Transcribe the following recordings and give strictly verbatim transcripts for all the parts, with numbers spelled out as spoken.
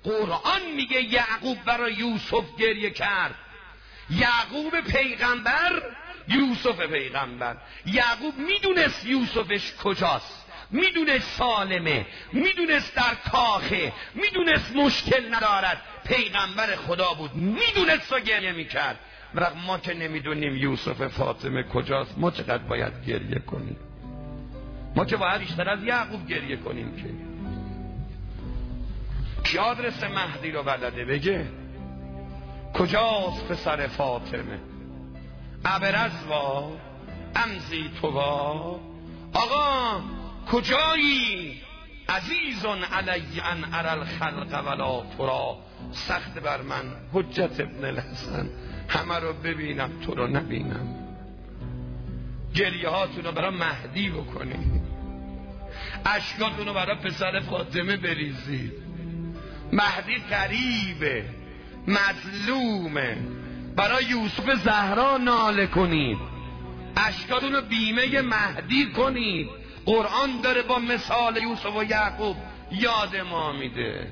قرآن میگه یعقوب برای یوسف گریه کرد. یعقوب پیغمبر، یوسف پیغمبر. یعقوب میدونست یوسفش کجاست، میدونست سالمه، میدونست در کاخه، میدونست مشکل ندارد، پیغمبر خدا بود، میدونست و گریه میکرد. وقت ما که نمیدونیم یوسف فاطمه کجاست، ما چقدر باید گریه کنیم؟ ما که باید بیشتر از یعقوب گریه کنیم. که کی آدرس مهدی رو بلده بگه؟ کجاست پسر فاطمه؟ ابرزوا امزی توا. آقا کجایی؟ عزیزون علی ان ارى الخلق ولا ترا. سخت بر من حجت ابن الحسن همه رو ببینم تو رو نبینم. گریه هاتون رو برای مهدی بکنید، اشکاتون رو برای پسر فاطمه بریزید. مهدی قریبه، مظلومه. برای یوسف زهرا ناله کنید، اشکاتون رو بیمه مهدی کنید. قرآن داره با مثال یوسف و یعقوب یاد ما میده.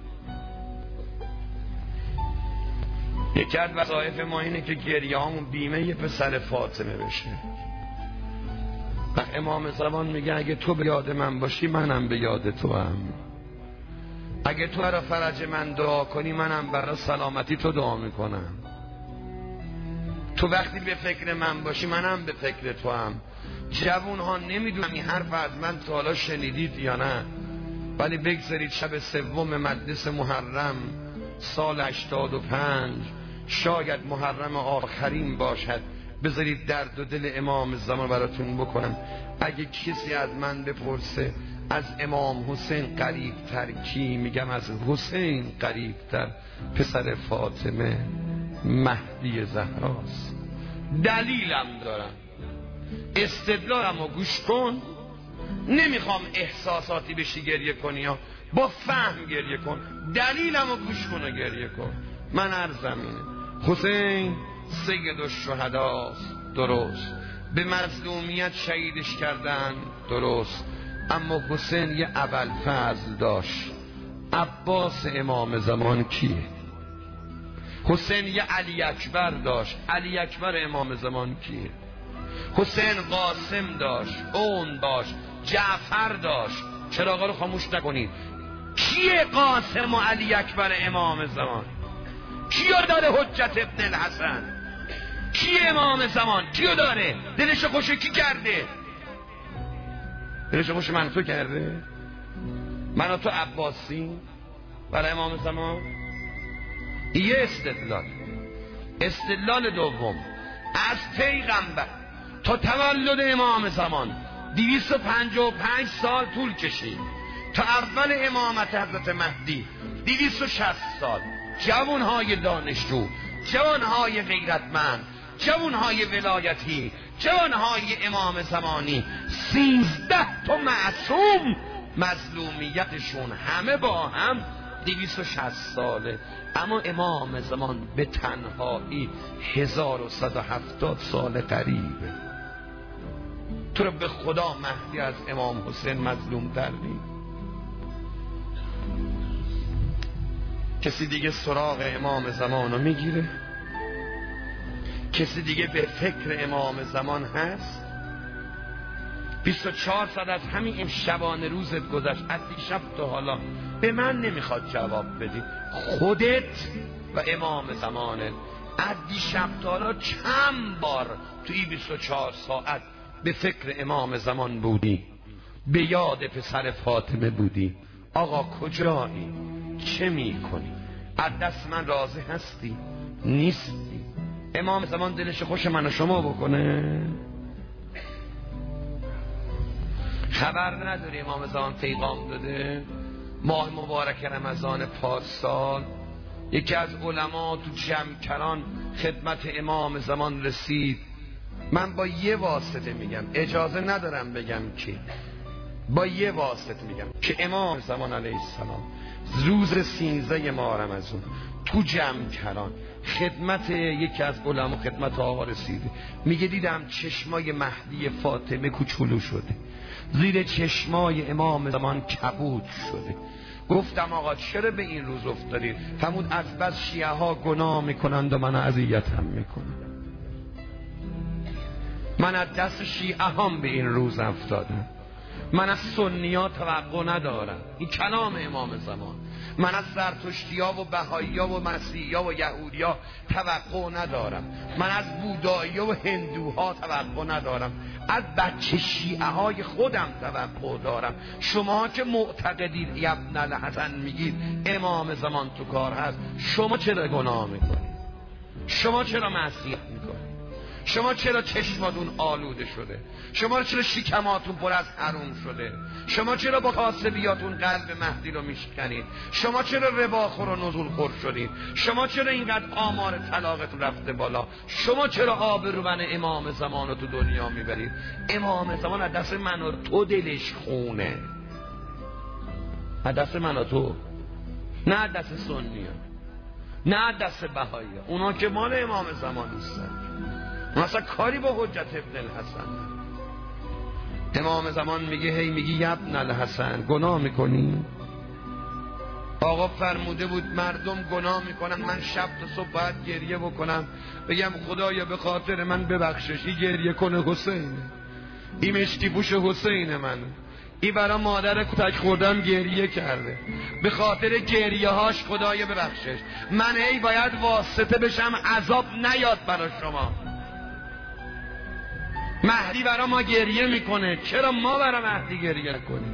یکی از وظایف ما اینه که گریه هامون بیمه یه پسر فاطمه بشه. وقت امام زمان میگه اگه تو به یاد من باشی منم به یاد تو هم. اگه تو برای فرج من دعا کنی منم برای سلامتی تو دعا میکنم. تو وقتی به فکر من باشی منم به فکر تو هم. جوون ها نمیدونم این حرف از من تا حالا شنیدید یا نه، ولی بگذارید شب سوم مجلس محرم سال هشتاد و پنج، شاید محرم آخرین باشد، بذارید درد و دل امام زمان براتون بکنم. اگه کسی از من بپرسه از امام حسین قریب تر کی، میگم از حسین قریب تر پسر فاطمه مهدی زهراست. دلیلم دارم، استدلالم رو گوش کن. نمیخوام احساساتی بشی گریه کنی، یا با فهم گریه کن. دلیلم رو گوش کن و گریه کن. من عرضم اینه، حسین سید الشهداست، درست، به مظلومیت شهیدش کردن، درست، اما حسین یه ابوالفضل داشت. عباس امام زمان کیه؟ حسین یه علی اکبر داشت. علی اکبر امام زمان کیه؟ حسین قاسم داشت، اون داشت، جعفر داشت. چراغا رو خاموش نکنید. کیه قاسم و علی اکبر امام زمان؟ کیو داره حجت ابن الحسن؟ کیه امام زمان؟ کیو داره؟ دلش خوشه کی کرده؟ دلش خوش من تو کرده؟ من و تو عباسی برای امام زمان؟ یه استدلال. استدلال دوم، از پیغمبر تا تولد امام زمان دویست و پنجاه و پنج سال طول کشید تا اول امامت حضرت مهدی دویست و شصت سال. جوانهای دانشجو، جوانهای غیرتمند، جوانهای ولایتی، جوانهای امام زمانی، سیزده تا معصوم مظلومیتشون همه با هم دویست و شصت ساله. اما امام زمان به تنهایی هزار و صد و هفتاد سال قریبه. تو رو به خدا مهدی از امام حسین مظلوم تر نی؟ کسی دیگه سراغ امام زمان رو میگیره؟ کسی دیگه به فکر امام زمان هست؟ بیست و چهار ساعت از همین این شبانه روزت گذشت، از دیشب تا حالا. به من نمیخواد جواب بدی، خودت و امام زمانت از دیشب تا حالا چند بار توی بیست و چهار ساعت به فکر امام زمان بودی؟ به یاد پسر فاطمه بودی؟ آقا کجایی؟ چه میکنی؟ از دست من راضی هستی؟ نیستی؟ امام زمان دلش خوش من و شما بکنه؟ خبر نداری امام زمان پیغام داده؟ ماه مبارک رمضان پارسال یکی از علما تو جمکران خدمت امام زمان رسید. من با یه واسطه میگم، اجازه ندارم بگم کی، با یه واسطه میگم که امام زمان علیه السلام روز سینزده ماه رمضان تو جمکران خدمت یکی از علما خدمت آقا رسیده. میگه دیدم چشمای مهدی فاطمه کوچولو شده، زیر چشمای امام زمان کبود شده. گفتم آقا چرا به این روز افتادید؟ فرمود از بس شیعه ها گناه میکنند و من اذیتم میکنم. من از دست شیعه هم به این روز افتادم. من از سنی ها توقع ندارم. این کلام امام زمان. من از زرتشتی ها و بهایی ها و مسیحی ها و یهودی ها توقع ندارم. من از بودایی ها و هندوها توقع ندارم. از بچه شیعه های خودم توقع دارم. شما که معتقدید ابن الحسن میگید امام زمان تو کار هست، شما چرا گناه میکنید؟ شما چرا معصیت میکنید؟ شما چرا چشماتون آلوده شده؟ شما چرا شکماتون پر از حرام شده؟ شما چرا با کاسبیاتون قلب مهدی رو میشکنید؟ شما چرا رباخور و نزول خور شدید؟ شما چرا اینقدر آمار طلاقتون رفته بالا؟ شما چرا آبرومن امام زمان رو تو دنیا میبرید؟ امام زمان از دست من و تو دلش خونه، از دست من و تو، نه از دست سنی ها، نه از دست بهایی ها. اونا که مال امام زمان نیستن، مثلا کاری با حجت ابن الحسن. امام زمان میگه هی میگی ابن الحسن گناه میکنی؟ آقا فرموده بود مردم گناه میکنن، من شب تا صبح باید گریه بکنم بگم خدایا به خاطر من ببخشش، این گریه کنه حسینه، این مشکی پوش حسین من، این برای مادر کتک خوردم گریه کرده، به خاطر گریه هاش خدایا ببخشش. من ای باید واسطه بشم عذاب نیاد برای شما. مهدی برای ما گریه میکنه، چرا ما برای مهدی گریه کنیم؟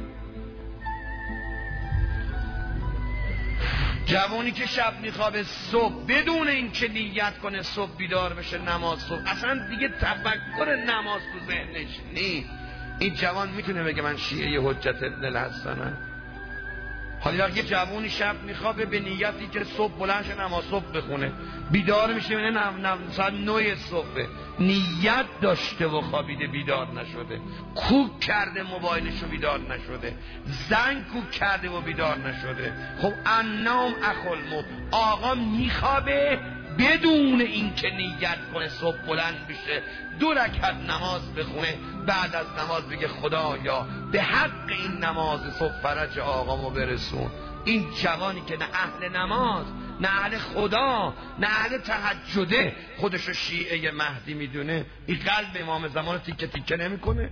جوانی که شب میخوابه صبح بدون این که نیت کنه صبح بیدار بشه نماز صبح، اصلا دیگه تفکر نماز تو ذهنش نیست، این جوان میتونه بگه من شیعه حجت ابن الحسنم؟ حالا یه جوانی شب میخوابه به نیتی که صبح بلند شه نماز صبح بخونه، بیدار میشه ببینه نم نم ساعت نه صبح، نیت داشته و خوابیده بیدار نشده، کوک کرده موبایلشو بیدار نشده، زنگ کوک کرده و بیدار نشده. خب النوم اخل موت، آقا میخوابه بدون اینکه نیت کنه صبح بلند بشه دو رکعت نماز بخونه، بعد از نماز بگه خدایا به حق این نماز صبح فرج آقامو برسون. این جوانی که نه اهل نماز، نه اهل خدا، نه اهل تهجده، خودشو شیعه مهدی میدونه، این قلب امام زمان تیکه تیکه نمیکنه؟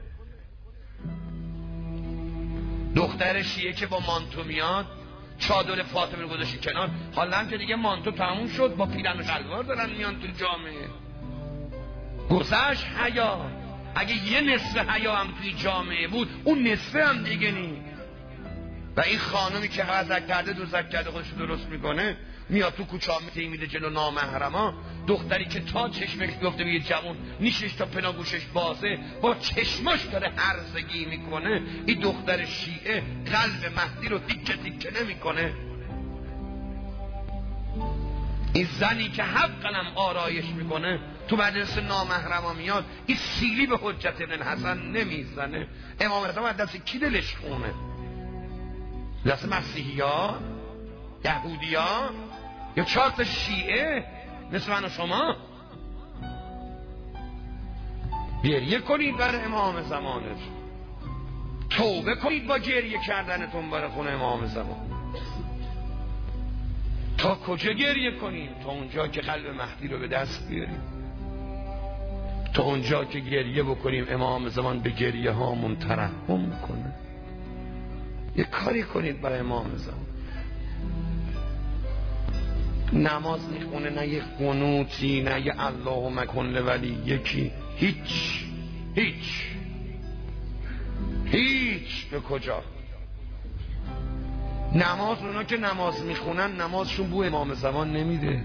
دختر شیعه که با مانتو میاد، چادر فاطمه رو گذاشتی کنار، حالا هم که دیگه مانتو تموم شد، با پیرن و شلوار دارن میان تو جامعه. گذشت حیا، اگه یه نصف حیا هم توی جامعه بود اون نصف هم دیگه نی. و این خانومی که غزک کرده دوزک کرده خودش درست میکنه، میاد تو کوچه ها میده جلو نامحرما. دختری که تا چشمش بیفته به یه جوان نیشش تا پناگوشش بازه، با چشماش داره هرزگی میکنه، این دختر شیعه قلب مهدی رو تیکه تیکه نمیکنه؟ این زنی که حقاً آرایش میکنه تو مجلس نامحرما میاد، این سیلی به حجت ابن الحسن نمیزنه. امام رضا دست کی دلش خونه؟ دست مسیحی ها؟ یهودی ها؟ یا چهار تا شیعه مثل من و شما؟ گریه کنید برای امام زمانش، توبه کنید با گریه کردنتون برای خون امام زمان. تا کجا گریه کنیم؟ تا اونجا که قلب مهدی رو به دست بیاریم، تا اونجا که گریه بکنیم امام زمان به گریه هامون ترحم کنه. یه کاری کنید برای امام زمان. نماز میخونه، نه یه قنوتی، نه یه اللهم کن لولی یکی، هیچ هیچ هیچ. به کجا؟ نماز، اونا که نماز میخونن نمازشون بو امام زمان نمیده.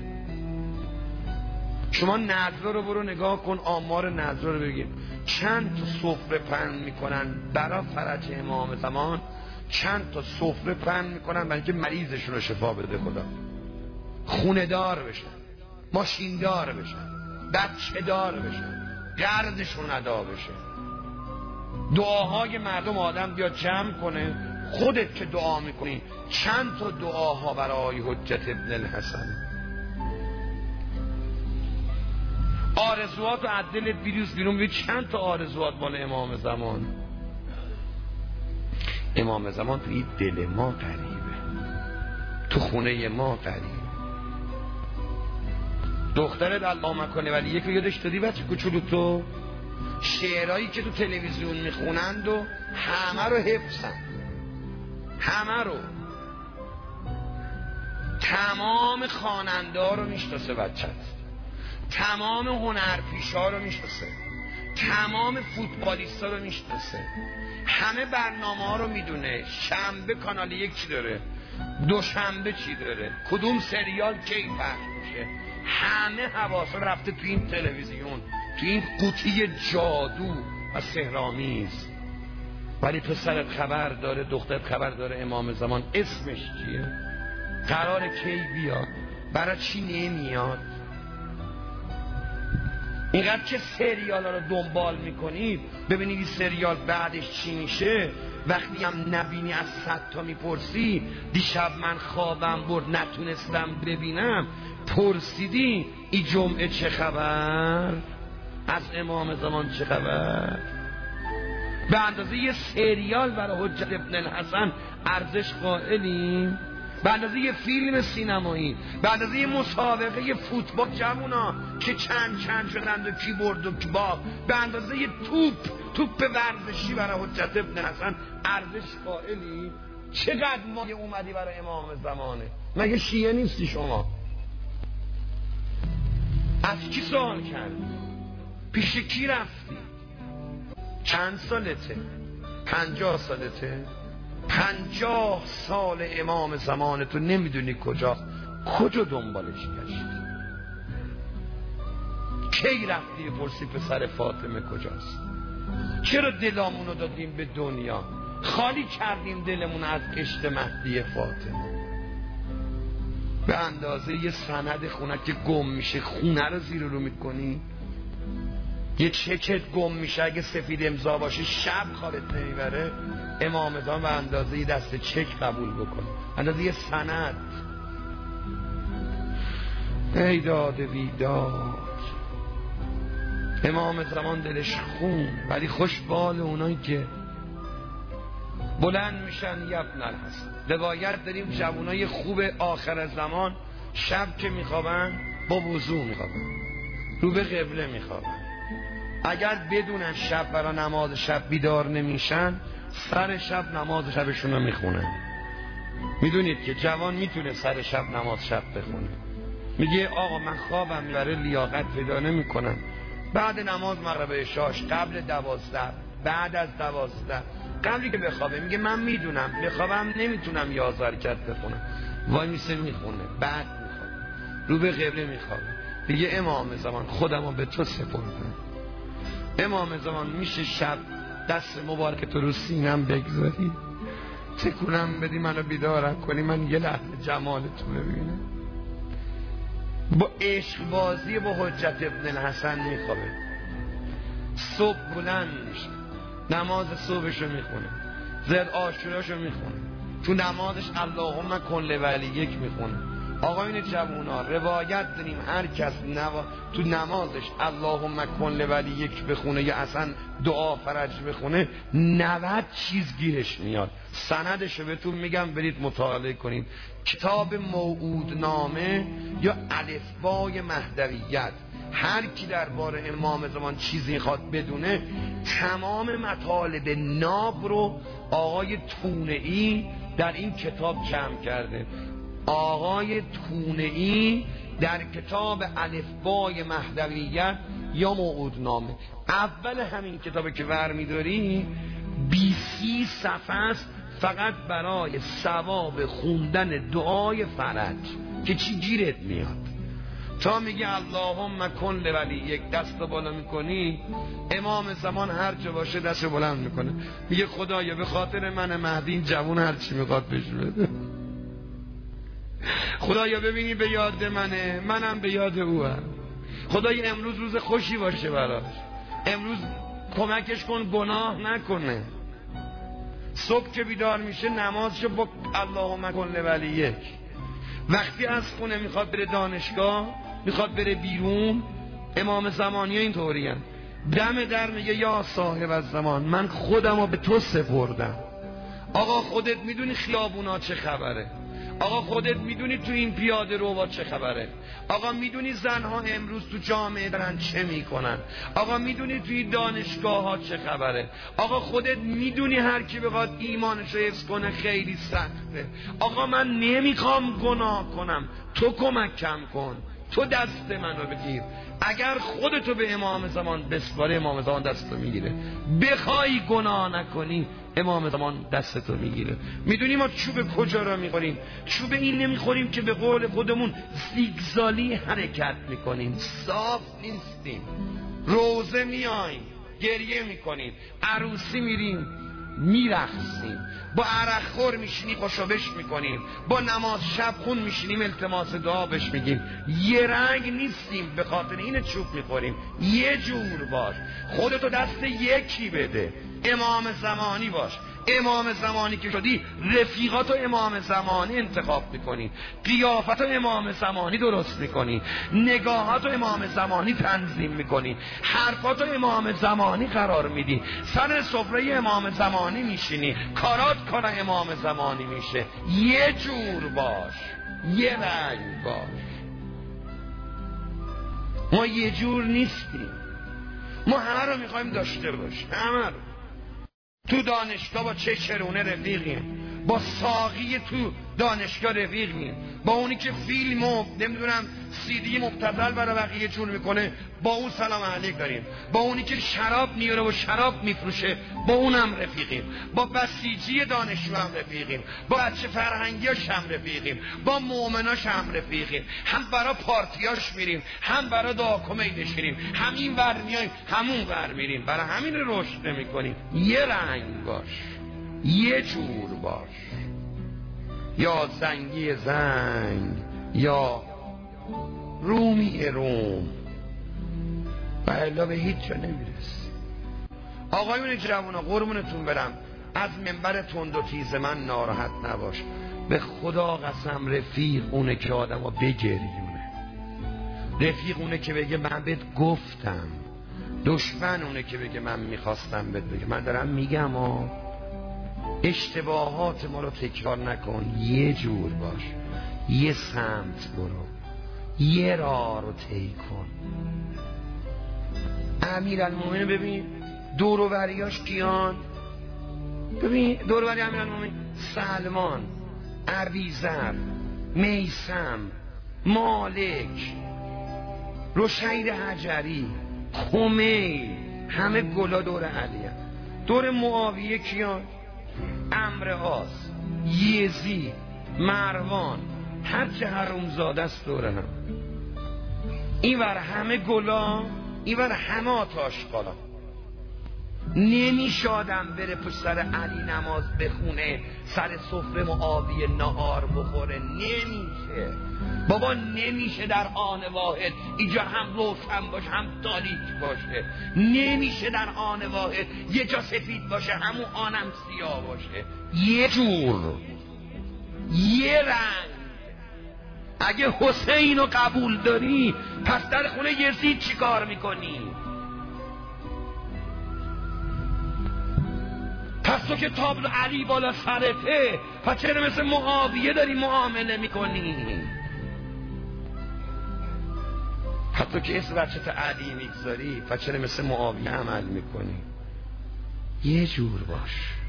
شما نذر رو برو نگاه کن، آمار نذر رو بگیر، چند تا سفره پهن میکنن برای فرج امام زمان، چند تا سفره پهن میکنن برای اینکه مریضشون رو شفا بده خدا، خونه دار بشن، ماشین دار بشن، بچه دار بشن، قرضشون ادا بشه. دعاهای مردم آدم بیاد جمع کنه، خودت که دعا میکنی چند تا دعاها برای حجت ابن الحسن. آرزوات و عدل بیروز بیرون بید، چند تا آرزوات مال امام زمان. امام زمان توی دل ما قریبه. تو خونه ما غریب. دخترت علامه کنه ولی یک یادش دادی بچه کوچولو تو شعرهایی که تو تلویزیون میخونند و همه رو حفظن، همه رو، تمام خواننده ها رو میشناسه بچت، تمام هنرپیشا رو میشناسه، تمام فوتبالیستا رو میشناسه، همه برنامه ها رو میدونه، شنبه کانال یک چی داره، دوشنبه چی داره، کدوم سریال کی پخش میشه، همه حواسا رفته تو این تلویزیون، تو این قوطی جادو و سحرآمیز. ولی پسرت خبر داره، دخترت خبر داره امام زمان اسمش چیه، قرار کی بیاد، برای چی نمیاد. اینقدر که سریال ها رو دنبال میکنید ببینید این سریال بعدش چی میشه. وقتی هم نبینی از صد تا میپرسی، دیشب من خوابم برد نتونستم ببینم، پرسیدی این جمعه چه خبر، از امام زمان چه خبر. به اندازه یه سریال برای حجت ابن الحسن ارزش قائلیم، به اندازه یه فیلم سینمایی، به اندازه یه مسابقه یه فوتبال جوونا که چند چند شدند و کی برد و کی باخت، به اندازه یه توپ توپ ورزشی برای حجت ابن الحسن ارزش قائلی. چقدر مایه اومدی برای امام زمانه؟ مگه شیعه نیستی شما؟ از کی سوال کردی؟ پیش کی رفتی؟ چند سالته؟ پنجاه سالته؟ پنجاه سال امام زمان تو نمیدونی کجاست، کجا دنبالش گشتی؟ کی رفتی بپرسی پسر فاطمه کجاست؟ چرا دلامونو دادیم به دنیا، خالی کردیم دلمون از کشت مهدی فاطمه؟ به اندازه یه سند خونه که گم میشه خونه رو زیر رو میکنی، یه چکت گم میشه اگه سفید امضا باشه شب خوابت نمیبره، امام زمان به اندازه یه دست چک قبول بکن، اندازه یه سند. ای داد بیداد، امام زمان دلش خون، ولی خوش بال اونایی که بلند میشن یبن الحسن. روایت داریم جوانای خوب آخر زمان شب که میخوابن با وضو میخوابن، رو به قبله میخوابن. اگر بدونن شب برای نماز شب بیدار نمیشن، سر شب نماز شبشون رو میخونن. میدونید که جوان میتونه سر شب نماز شب بخونه، میگه آقا من خوابم میبره لیاقت پیدا نمیکنم، بعد نماز مغرب عشاش، قبل دوازده، بعد از دوازده، قبلی که بخوابه میگه من میدونم بخوابم نمیتونم یازده رکعت بخونم، وای میسه میخونه، بعد میخوابه، رو به قبله میخوابه. دیگه امام زمان خودمو به تو سپردم. امام زمان میشه شب دست مبارک تو رو سینم بگذاری، تکونم بدی منو بیدارم کنی، من یه لحظه جمالتو ببینم. با عشق بازی با حجت ابن الحسن میخوابه، صبح بلند میشه، نماز صبحشو میخونه، زد عاشوراشو میخونه، تو نمازش اللهم کن لولیک میخونه. آقایون جوونا روایت داریم هر کس نوا... تو نمازش اللهم کن لولیک بخونه یا اصلا دعا فرج بخونه، نود چیز گیرش میاد. سندشو بهتون میگم برید مطالعه کنید، کتاب موعودنامه یا الفبای مهدویت. هر کی درباره امام زمان چیزی خواد بدونه، تمام مطالب ناب رو آقای تونئی در این کتاب جمع کرده. آقای تونئی در کتاب الفبای مهدویت یا موعودنامه، اول همین کتابی که برمی‌داری بیسی صفحه است فقط برای ثواب خوندن دعای فرج که چی گیرت میاد. تا میگه اللهم کن لولی یک دست بالا میکنی، امام زمان هر جا باشه دست بلند میکنه، میگه خدایا به خاطر من مهدی این جوون هر چی میخواد بهش بده، خدایا ببینی به یاد منه، منم به یاد اوام، خدایا امروز روز خوشی باشه براش، امروز کمکش کن گناه نکنه. صبح که بیدار میشه نمازشو با اللهم کن لولیک. وقتی از خونه میخواد بره دانشگاه، میخواد بره بیرون، امام زمانی ها این طوری هم دم در میگه یا صاحب از زمان من خودمو به تو سپردم. آقا خودت میدونی خیابونا چه خبره، آقا خودت میدونی تو این پیاده رو با چه خبره؟ آقا میدونی زنها امروز تو جامعه دارن چه میکنن؟ آقا میدونی توی دانشگاه ها چه خبره؟ آقا خودت میدونی هر کی بخواد ایمانش رو حفظ کنه خیلی سخته. آقا من نمیخوام گناه کنم، تو کمکم کن، تو دست منو بگیر. اگر خودتو به امام زمان بسپاره، امام زمان دستتو میگیره. بخوای گناه نکنی، امام زمان دستتو میگیره. میدونی ما چوب کجا را میخوریم؟ چوب این نمیخوریم که به قول خودمون زیگزالی حرکت میکنیم، صاف نیستیم. روزه میایم گریه میکنیم، عروسی میریم میرقصیم، با عرق خور میشینیم خوشابش میکنیم، با نماز شب خون میشینیم التماس دعا بش میگیم. یه رنگ نیستیم، به خاطر این چوب میخوریم. یه جور باش، خودتو دست یکی بده، امام زمانی باش. امام زمانی که شدی رفیقاتو امام زمانی انتخاب میکنی، قیافتو امام زمانی درست میکنی، نگاهاتو امام زمانی تنظیم میکنی، حرفاتو امام زمانی قرار میدی، سر سفره امام زمانی میشینی، کارات کار امام زمانی میشه. یه جور باش، یه رنگ باش. ما یه جور نیستیم، ما همه رو میخوایم داشته باشیم، همه رو. تو دانشگاه با چه چرونه رفیقیم، با ساقی تو دانشگاه رفیقیم، با اونی که فیلم و نمیدونم سیدی مبتذل برای بقیه جور میکنه با اون سلام علیک داریم، با اونی که شراب میاره و شراب میفروشه با اونم رفیقیم، با بسیجی دانشجو هم رفیقیم، با بچه فرهنگیاش هم رفیقیم، با مؤمناش هم رفیقیم. هم برای پارتیاش میریم، هم برای دعا کمیدش میریم، هم این ور میایم همون ور میریم. برای همین رشد نمیکنیم. یه رنگ باش، یه جور باش، یا زنگی زنگ یا رومی روم، و الا به هیچ جا نمیرس. آقایون جوونا قربونتون برم، از منبر تند و تیز من ناراحت نباش. به خدا قسم رفیق اونه که آدم ها بگریونه، رفیق اونه که بگه من بهت گفتم، دشمن اونه که بگه من میخواستم بهت بگه. من دارم میگم ها، اشتباهات ما رو تکرار نکن، یه جور باش، یه سمت برو، یه راه رو طی کن. امیرالمومنین ببین دور و بریاش کیان؟ ببین دور و بری امیرالمومنین سلمان، ابیذر، میثم، مالک، رشید حجری، خمیل، همه گلا دور علی هم. دور معاویه کیان؟ عمرو عاص، یزید، مروان، هر چه حرومزاده است دور هم. این ور همه گلا، این ور همه آتاش بالا. نمیشه آدم بره پشت سر علی نماز بخونه، سر سفره معاویه نهار بخوره. نمیشه بابا، نمیشه در آن واحد اینجا هم روشن باشه هم تاریک باشه. نمیشه در آن واحد یه جا سفید باشه همون آنم سیاه باشه. یه جور، یه رنگ. اگه حسین رو قبول داری پس در خونه یزید چی کار میکنی؟ پس تو که تابلو علی بالا سرته، پس چرا مثل معاویه داری معامله میکنی؟ پس تو که اسم بچت علی میگذاری، پس چرا مثل معاویه عمل میکنی؟ یه جور باش.